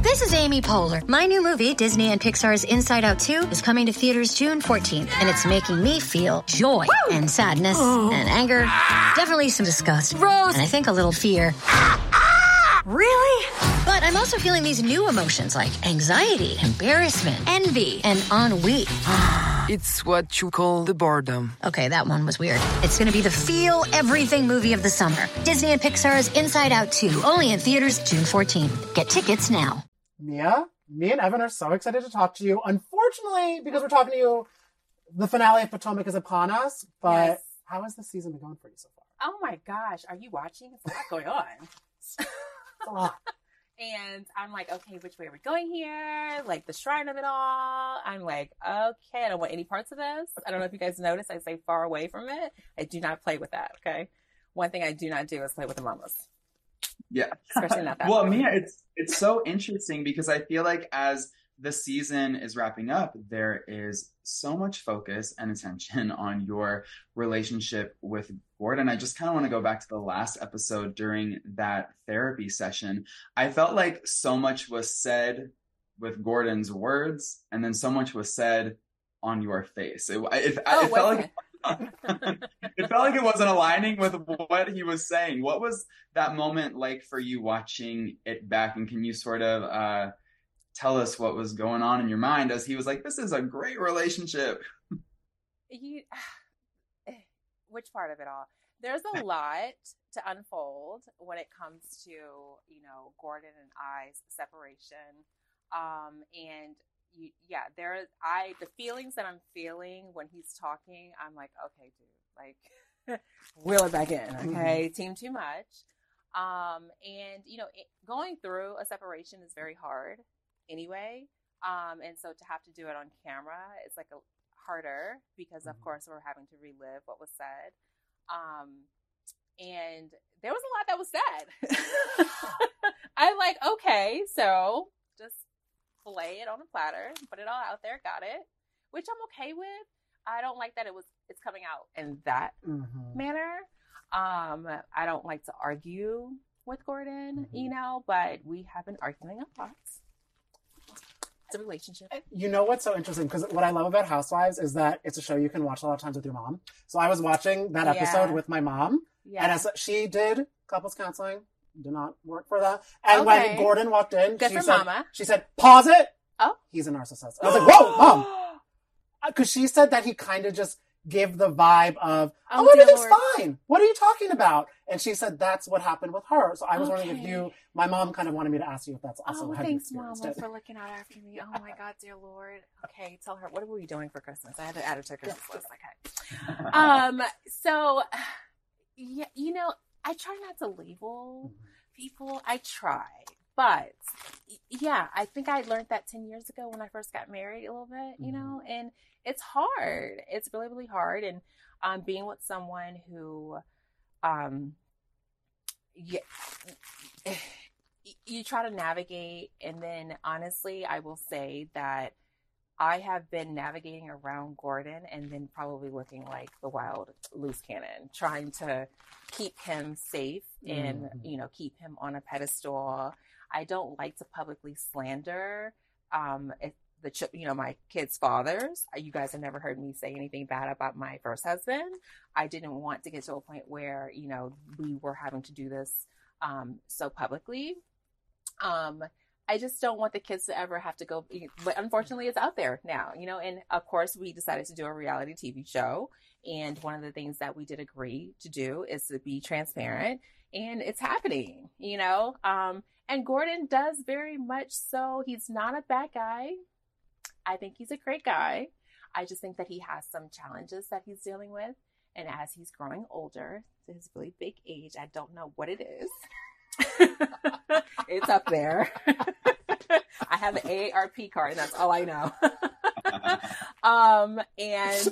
This is Amy Poehler. My new movie, Disney and Pixar's Inside Out 2, is coming to theaters June 14th, and it's making me feel joy and sadness and anger, definitely some disgust, Rose, and I think a little fear. Really? But I'm also feeling these new emotions like anxiety, embarrassment, envy, and ennui. It's what you call the boredom. Okay, that one was weird. It's going to be the feel everything movie of the summer. Disney and Pixar's Inside Out 2, only in theaters June 14th. Get tickets now. Mia, me and Evan are so excited to talk to you. Unfortunately, because we're talking to you, the finale of Potomac is upon us. But yes. How has the season been going for you so far? Oh my gosh, are you watching? It's a lot going on. A lot. And I'm like, okay, which way are we going here? Like the shrine of it all. I'm like, okay, I don't want any parts of this. I don't know if you guys notice, I stay far away from it. I do not play with that, okay? One thing I do not do is play with the mamas. Yeah. Especially not that well, way. Mia, it's so interesting because I feel like as the season is wrapping up, there is so much focus and attention on your relationship with Gordon. I just kind of want to go back to the last episode during that therapy session. I felt like so much was said with Gordon's words, and then so much was said on your face. It felt like it felt like it wasn't aligning with what he was saying. What was that moment like for you watching it back? And can you sort of tell us what was going on in your mind as he was like, this is a great relationship? Which part of it all? There's a lot to unfold when it comes to, Gordon and I's separation. And the feelings that I'm feeling when he's talking, I'm like, okay, dude, like reel it back in. Okay. Team too much. Going through a separation is very hard anyway. And so to have to do it on camera, it's like harder because of course we're having to relive what was said. And there was a lot that was said. I'm like, okay, so just lay it on a platter, put it all out there, got it, which I'm okay with. I don't like that it's coming out in that manner. I don't like to argue with Gordon, but we have been arguing a lot. It's a relationship. You know what's so interesting? Because what I love about Housewives is that it's a show you can watch a lot of times with your mom. So I was watching that episode with my mom. Yeah. And as she did couples counseling, did not work for that. And when Gordon walked in, she said, pause it. Oh. He's a narcissist. I was like, whoa, Mom. Because she said that he kind of just gave the vibe of, everything's fine. What are you talking about? And she said that's what happened with her. So I was wondering if my mom kind of wanted me to ask you if that's also how you experienced it. Thanks, Mama, for looking out after me. Oh my God, dear Lord. Okay, tell her, what were you doing for Christmas? I had to add it to her Christmas list. Okay. So, yeah, I try not to label people. I try. But, yeah, I think I learned that 10 years ago when I first got married a little bit, and it's hard. It's really, really hard. And being with someone who, you try to navigate. And then, honestly, I will say that I have been navigating around Gordon and then probably looking like the wild loose cannon, trying to keep him safe and, keep him on a pedestal. I don't like to publicly slander my kids' fathers. You guys have never heard me say anything bad about my first husband. I didn't want to get to a point where, we were having to do this so publicly. I just don't want the kids to ever have to go, but unfortunately it's out there now, and of course we decided to do a reality TV show. And one of the things that we did agree to do is to be transparent, and it's happening, and Gordon does very much so. He's not a bad guy. I think he's a great guy. I just think that he has some challenges that he's dealing with. And as he's growing older, to his really big age, I don't know what it is. It's up there. I have an AARP card, and that's all I know. And,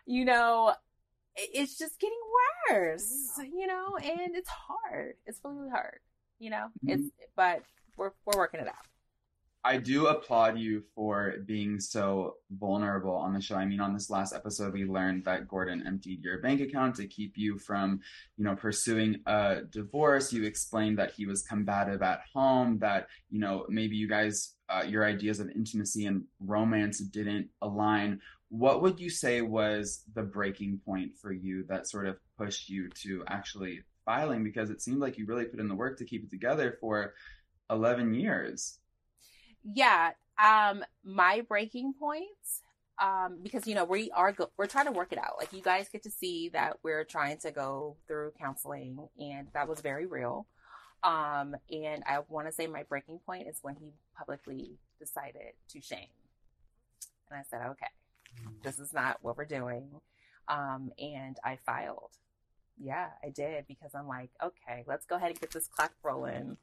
it's just getting worse, and it's hard. It's really hard, but we're working it out. I do applaud you for being so vulnerable on the show. I mean, on this last episode, we learned that Gordon emptied your bank account to keep you from, you know, pursuing a divorce. You explained that he was combative at home, that, you know, maybe you guys, your ideas of intimacy and romance didn't align. What would you say was the breaking point for you that sort of pushed you to actually filing? Because it seemed like you really put in the work to keep it together for 11 years. Yeah. My breaking points, because, you know, we're trying to work it out. Like, you guys get to see that we're trying to go through counseling, and that was very real. And I want to say my breaking point is when he publicly decided to shame. And I said, okay, this is not what we're doing. And I filed. Yeah, I did, because I'm like, okay, let's go ahead and get this clock rolling.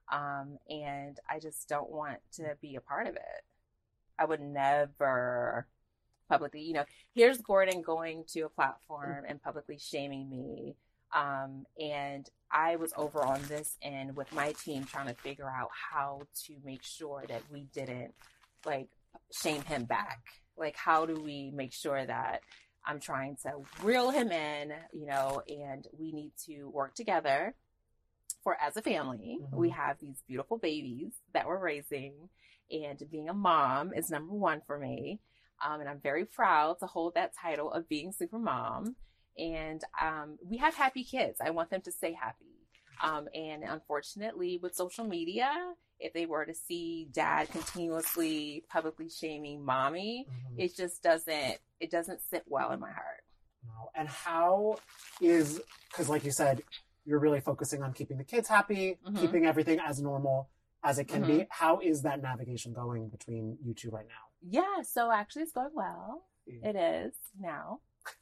And I just don't want to be a part of it. I would never publicly, you know, here's Gordon going to a platform and publicly shaming me. And I was over on this end with my team trying to figure out how to make sure that we didn't like shame him back. Like, how do we make sure that I'm trying to reel him in, you know, and we need to work together. For as a family, we have these beautiful babies that we're raising, and being a mom is number one for me. And I'm very proud to hold that title of being super mom. And we have happy kids. I want them to stay happy. And unfortunately, with social media, if they were to see dad continuously publicly shaming mommy, it just doesn't sit well in my heart. No. And how is, because like you said, you're really focusing on keeping the kids happy, keeping everything as normal as it can be. How is that navigation going between you two right now? Yeah, so actually it's going well. It is now.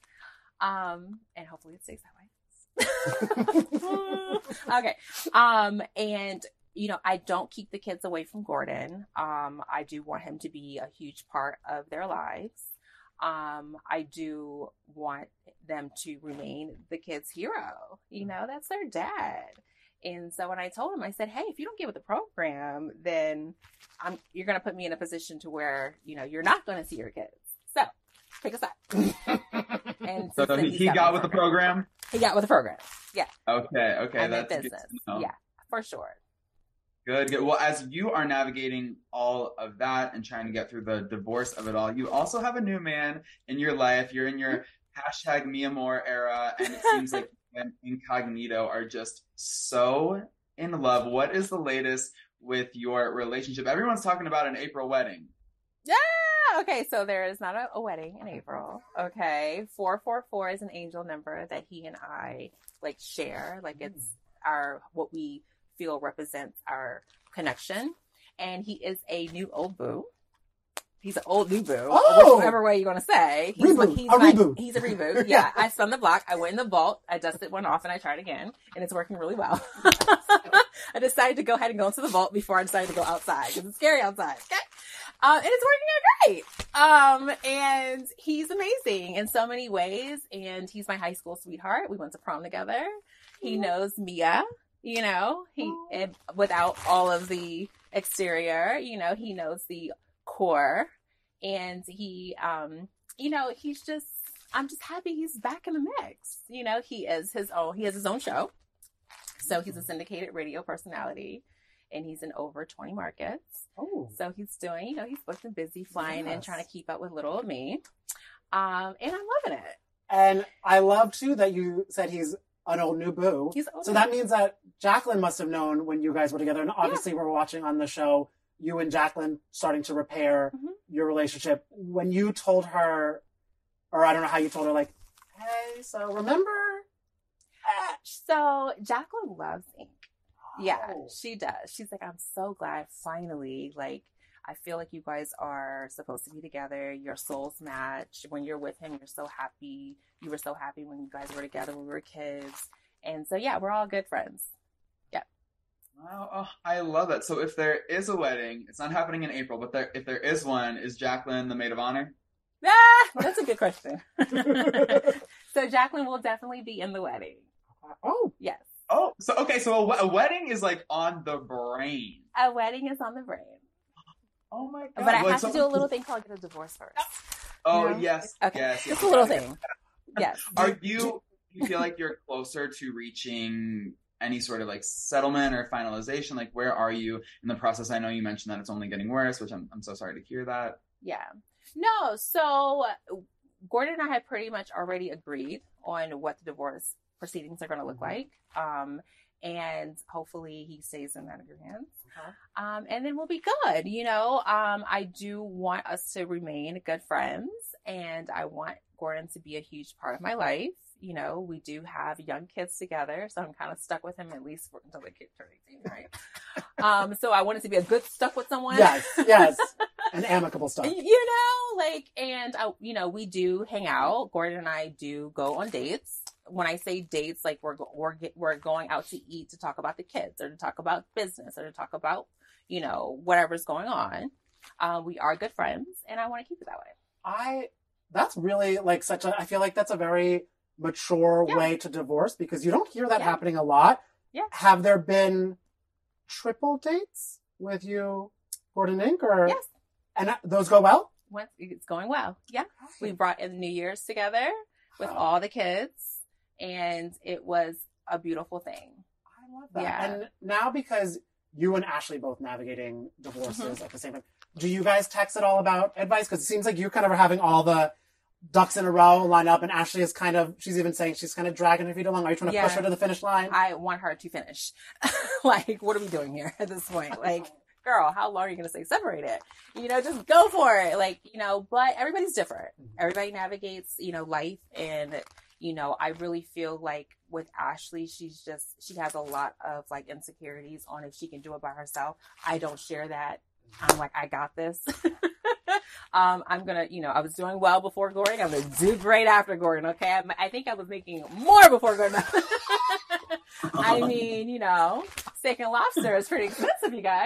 And hopefully it stays that way. Okay. And, you know, I don't keep the kids away from Gordon. I do want him to be a huge part of their lives. I do want them to remain the kids' hero. You know, that's their dad. And so when I told him, I said, hey, if you don't get with the program, then you're going to put me in a position to where, you know, you're not going to see your kids. So pick a side. And so he got with the program? He got with the program. Yeah. Okay. I'm in business. Yeah, for sure. Good. Well, as you are navigating all of that and trying to get through the divorce of it all, you also have a new man in your life. You're in your hashtag Mi Amor era, and it seems like you and Incognito are just so in love. What is the latest with your relationship? Everyone's talking about an April wedding. Yeah. Okay. So there is not a wedding in April. Okay. 444 is an angel number that he and I like share. Like it's what we feel represents our connection. And he is a new old boo. He's an old new boo. Oh! Whichever way you want to say. Reboot. He's a reboot. Yeah. I spun the block. I went in the vault. I dusted one off and I tried again. And it's working really well. I decided to go ahead and go into the vault before I decided to go outside because it's scary outside. Okay. And it's working out great. And he's amazing in so many ways. And he's my high school sweetheart. We went to prom together. He knows Mia. You know, and without all of the exterior, you know, he knows the core, and he, you know, I'm just happy he's back in the mix. You know, he has his own show. So he's a syndicated radio personality, and he's in over 20 markets. Oh. So he's doing, you know, he's booked and busy flying and trying to keep up with little old me. And I'm loving it. And I love too that you said he's an old new boo. So that means that Jacqueline must have known when you guys were together. And obviously we're watching on the show, you and Jacqueline starting to repair your relationship. When you told her, or I don't know how you told her, like, hey, so remember? So Jacqueline loves ink. Yeah, she does. She's like, I'm so glad finally, like, I feel like you guys are supposed to be together. Your souls match. When you're with him, you're so happy. You were so happy when you guys were together when we were kids. And so, yeah, we're all good friends. Yeah. Wow. Oh, I love that. So if there is a wedding, it's not happening in April, but if there is one, is Jacqueline the maid of honor? That's a good question. So Jacqueline will definitely be in the wedding. Oh. Yes. Oh, so, okay. So a wedding is like on the brain. A wedding is on the brain. Oh my God. But I have to do a little thing called get a divorce first. Oh, you know? yes. Okay. Yes. Just a little thing. Yes. Do you feel like you're closer to reaching any sort of like settlement or finalization? Like, where are you in the process? I know you mentioned that it's only getting worse, which I'm so sorry to hear that. Yeah. No, so Gordon and I have pretty much already agreed on what the divorce proceedings are going to look like. And hopefully he stays in that agreement. And then we'll be good. You know, I do want us to remain good friends, and I want Gordon to be a huge part of my life. You know, we do have young kids together, so I'm kind of stuck with him at least until the kids turn 18, right? So I want it to be a good stuck with someone. Yes. An amicable stuff. You know, like, and, you know, we do hang out. Gordon and I do go on dates. When I say dates, like we're going out to eat to talk about the kids or to talk about business or to talk about, you know, whatever's going on. We are good friends, and I want to keep it that way. That's really like I feel like that's a very mature way to divorce, because you don't hear that happening a lot. Yeah. Have there been triple dates with you, Gordon Ink? Or yes. And those go well? It's going well. Yeah. We brought in New Year's together with all the kids, and it was a beautiful thing. I love that. Yeah. And now, because you and Ashley both navigating divorces at the same time, do you guys text at all about advice? Because it seems like you kind of are having all the ducks in a row line up, and Ashley is she's even saying she's kind of dragging her feet along. Are you trying to push her to the finish line? I want her to finish. Like, what are we doing here at this point? Like, girl, how long are you going to stay separated? You know, just go for it. Like, you know, but everybody's different. Everybody navigates, you know, life. And, you know, I really feel like with Ashley, she has a lot of like insecurities on if she can do it by herself. I don't share that. I'm like, I got this. I'm going to, you know, I was doing well before Gordon. I'm going to do great after Gordon. Okay. I think I was making more before Gordon. I mean, you know, steak and lobster is pretty expensive, you guys.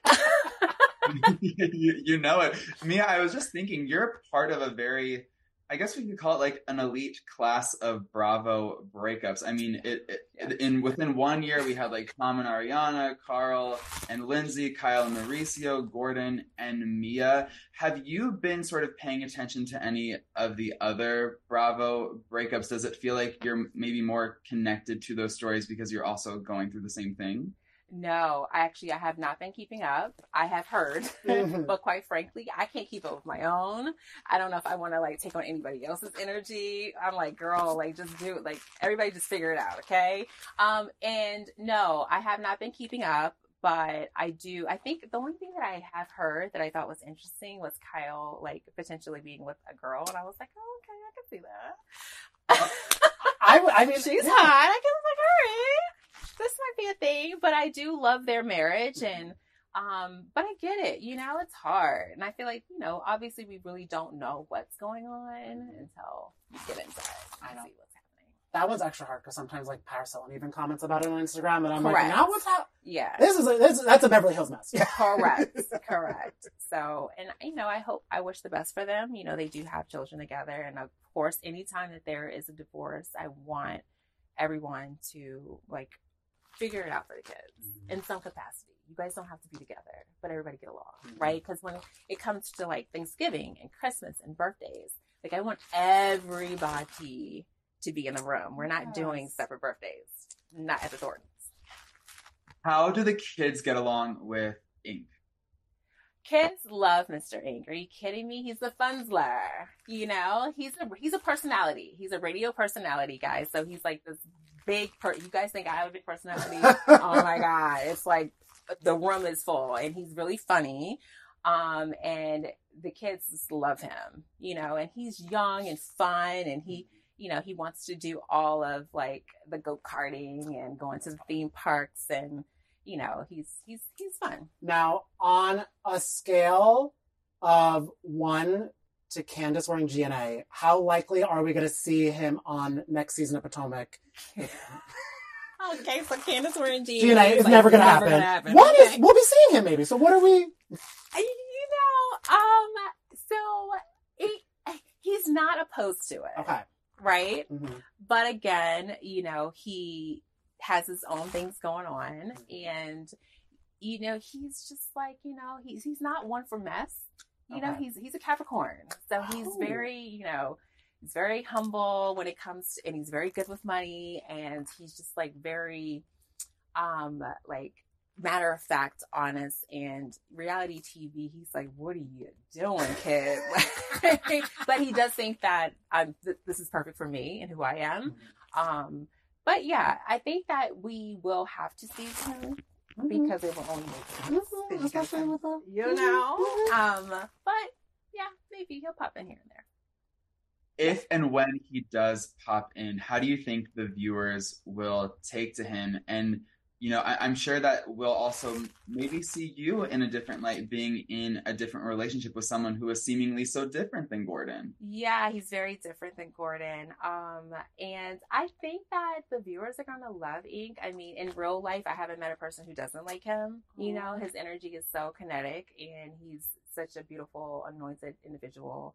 you know it. Mia, I was just thinking, you're part of a very, I guess we could call it like an elite class of Bravo breakups. I mean, within 1 year, we had like Tom and Ariana, Carl and Lindsay, Kyle and Mauricio, Gordon and Mia. Have you been sort of paying attention to any of the other Bravo breakups? Does it feel like you're maybe more connected to those stories because you're also going through the same thing? No, I have not been keeping up. I have heard, but quite frankly, I can't keep up with my own. I don't know if I want to like take on anybody else's energy. I'm like, girl, like just do it. Like everybody just figure it out. Okay. And no, I have not been keeping up, but I think the only thing that I have heard that I thought was interesting was Kyle, like potentially being with a girl. And I was like, oh, okay, I can see that. I mean, she's hot. I was like, all right. This might be a thing, but I do love their marriage, and but I get it, you know, it's hard, and I feel like, you know, obviously we really don't know what's going on until you get inside and see what's happening. That one's extra hard because sometimes like Paris Hilton even comments about it on Instagram, and I'm Correct. like, now what's happening? Yeah, that's a Beverly Hills mess. Correct. So, and you know, I wish the best for them. You know, they do have children together, and of course, anytime that there is a divorce, I want everyone to like figure it out for the kids in some capacity. You guys don't have to be together, but everybody get along, right? Because when it comes to like Thanksgiving and Christmas and birthdays, like I want everybody to be in the room. We're not doing separate birthdays, not at the Thorntons. How do the kids get along with Ink? Kids love Mr. Ink. Are you kidding me? He's the funzler. You know, he's a personality. He's a radio personality, guys. So he's like this big you guys think I have a big personality? Oh my God. It's like the room is full, and he's really funny. And the kids just love him, you know, and he's young and fun, and he, you know, he wants to do all of like the go-karting and going to the theme parks, and, you know, he's fun. Now, on a scale of 1 to Candace wearing GNA, how likely are we going to see him on next season of Potomac? Okay, so Candace wearing GNA is like, never going to happen. We'll be seeing him maybe. So what are we? You know, so he's not opposed to it. Okay. Right? Mm-hmm. But again, you know, he has his own things going on, and you know, he's just like, you know, he's not one for mess. You know, he's a Capricorn. So he's very, you know, he's very humble when it comes to, and he's very good with money, and he's just like very like matter of fact, honest, and reality TV. He's like, what are you doing, kid? But he does think that this is perfect for me and who I am. But yeah, I think that we will have to see him because it will only make sense. Especially with him. You know? But yeah, maybe he'll pop in here and there. If and when he does pop in, how do you think the viewers will take to him? And, you know, I'm sure that we'll also maybe see you in a different light, being in a different relationship with someone who is seemingly so different than Gordon. Yeah, he's very different than Gordon. And I think that the viewers are going to love Ink. I mean, in real life, I haven't met a person who doesn't like him. You know, his energy is so kinetic, and he's such a beautiful, anointed individual.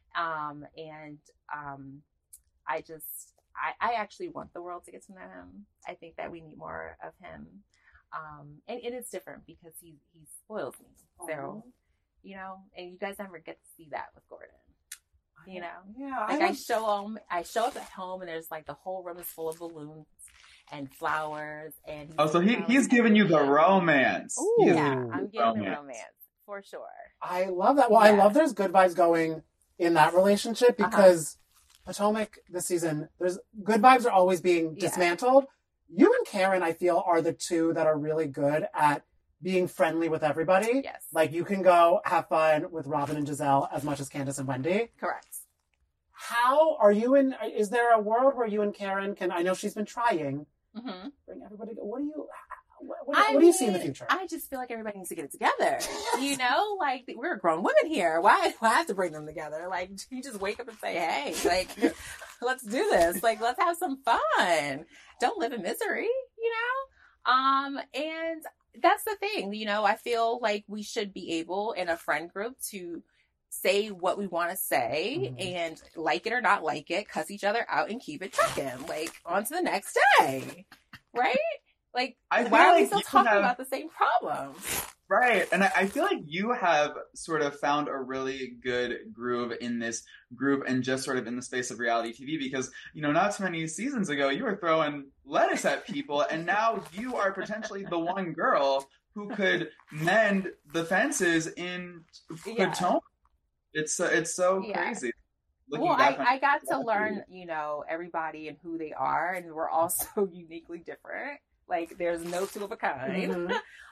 I actually want the world to get to know him. I think that we need more of him. And it is different because he spoils me. So, you know, and you guys never get to see that with Gordon. You know? Yeah. Like I show up at home and there's like the whole room is full of balloons and flowers, and so he's giving you the romance. Ooh, yeah, I'm getting the romance for sure. I love that. Well, I love there's good vibes going in that relationship because Potomac this season, there's good vibes are always being dismantled. You and Karen, I feel, are the two that are really good at being friendly with everybody. Yes. Like you can go have fun with Robin and Giselle as much as Candace and Wendy. Correct. How are you is there a world where you and Karen can, I know she's been trying, bring everybody, what do you see in the future? I just feel like everybody needs to get it together. You know, like we're grown women here. Why do I have to bring them together? Like you just wake up and say, hey, like, let's do this. Like, let's have some fun. Don't live in misery, you know? And that's the thing, you know, I feel like we should be able in a friend group to say what we want to say and like it or not like it, cuss each other out and keep it trucking. Like on to the next day. Right? Like, why are we still talking about the same problems? Right. And I feel like you have sort of found a really good groove in this group and just sort of in the space of reality TV because, you know, not too many seasons ago, you were throwing lettuce at people, and now you are potentially the one girl who could mend the fences in Potomac. It's so crazy. Well, I got to learn, you know, everybody and who they are, and we're all so uniquely different. Like, there's no two of a kind.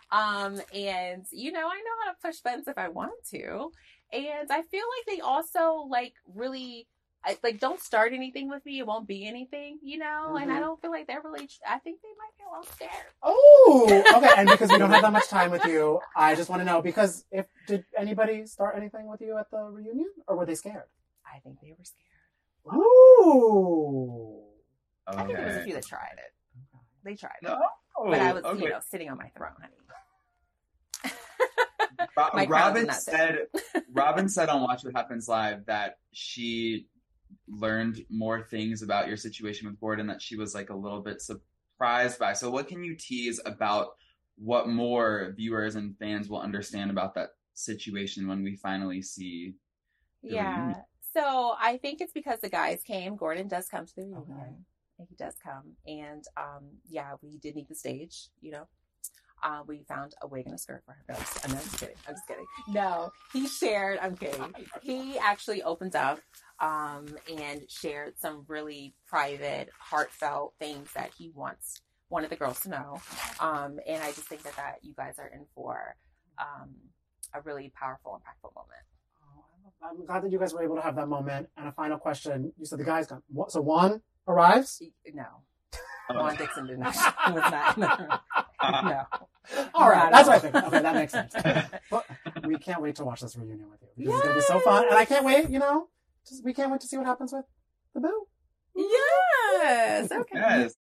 And, you know, I know how to push buttons if I want to. And I feel like they also, like, really, like, don't start anything with me. It won't be anything, you know? And I don't feel like they're really, I think they might get a little scared. Oh, okay. And because we don't have that much time with you, I just want to know, because did anybody start anything with you at the reunion? Or were they scared? I think they were scared. Ooh. Okay. I think there was a few that tried it. They tried it. No. But I was, you know, sitting on my throne, honey. Robin said on Watch What Happens Live that she learned more things about your situation with Gordon that she was like a little bit surprised by. So what can you tease about what more viewers and fans will understand about that situation when we finally see the reunion? So I think it's because the guys came. Gordon does come to the reunion. He does come. And we did need the stage, you know. We found a wig and a skirt for him. No, I'm just kidding. No, he shared, I'm kidding. He actually opened up and shared some really private, heartfelt things that he wanted the girls to know. And I just think that you guys are in for a really powerful, impactful moment. I'm glad that you guys were able to have that moment. And a final question. You said the guys got, so Juan arrives? No. Juan Dixon did not. Was not. No. All right. That's what I think. Okay, that makes sense. But we can't wait to watch this reunion with you. Because it's going to be so fun. And I can't wait, you know, we can't wait to see what happens with the Boo. Yes. Okay. Yes.